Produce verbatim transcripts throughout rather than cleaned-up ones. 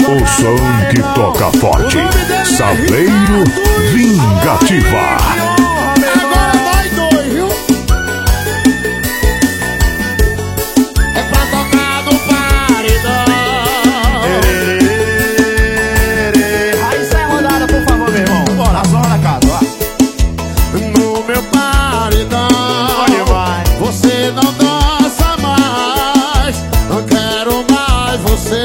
O som que toca forte. Saveiro Vingativa. Agora nós dois, viu? É pra tocar no paredão. Aí sai a rodada, por favor, meu irmão. Bora, zona da casa, ó. No meu paredão, Onde vai? você não dança mais. Não quero mais você,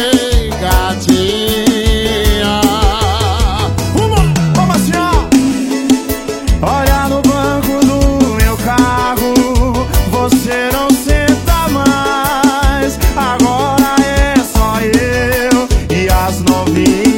gatinha. Vamos assim, ó. Olha no banco do meu carro, você não senta mais. Agora é só eu e as novinhas.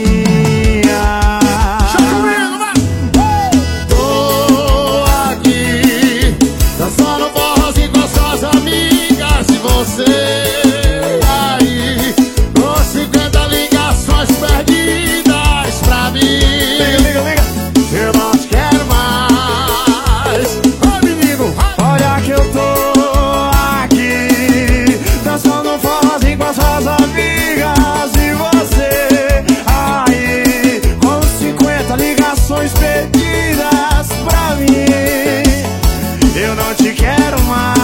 Tô aqui, dançando forrozinho com suas amigas. E você aí, com cinquenta ligações perdidas pra mim. Liga, liga, liga. Eu não te quero mais. Ô menino, Olha que eu tô aqui, dançando um forrozinho com as suas amigas. E você aí, com cinquenta ligações perdidas pra mim. Eu não te quero mais.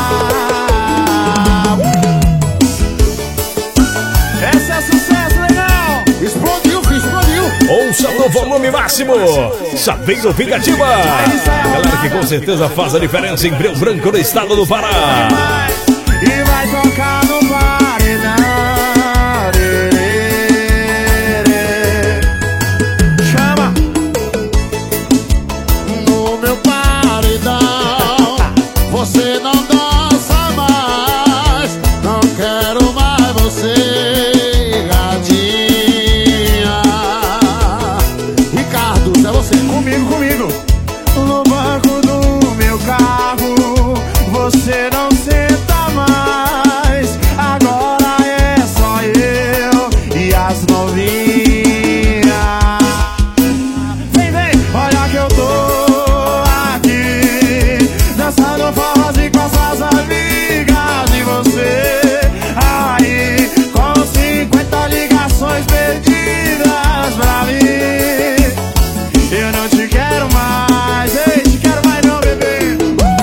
Esse é sucesso, legal. explodiu, filho, explodiu. Ouça no volume máximo. Saveiro Vingativa. Galera que com certeza faz a diferença em Breu Branco, no estado do Pará. E vai tocar no paredão. Chama. No meu paredão, você não dança mais. Não quero mais você, gatinha. Ricardo, é você. Comigo, comigo. No banco do meu carro, você não senta mais. Agora é só eu e as novinhas. Vem, vem, olha que eu tô aqui, dançando forrozinho com as suas amigas. E você aí, com cinquenta ligações perdidas pra mim. Eu não te quero mais, ei, te quero mais não, bebê.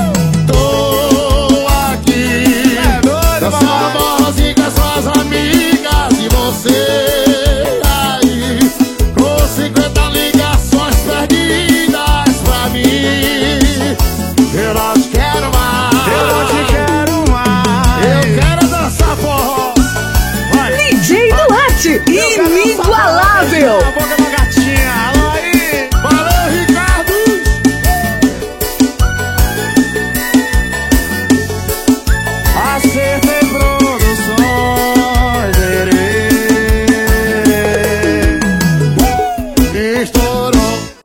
Tô aqui, É doido, dançando papai. forrozinho com as suas amigas. E você aí, com cinquenta ligações perdidas pra mim. Eu não te quero mais. Eu não te quero mais. Eu quero dançar forró. Vai. D J Duarte, Eu quero dançar inigualável. forró.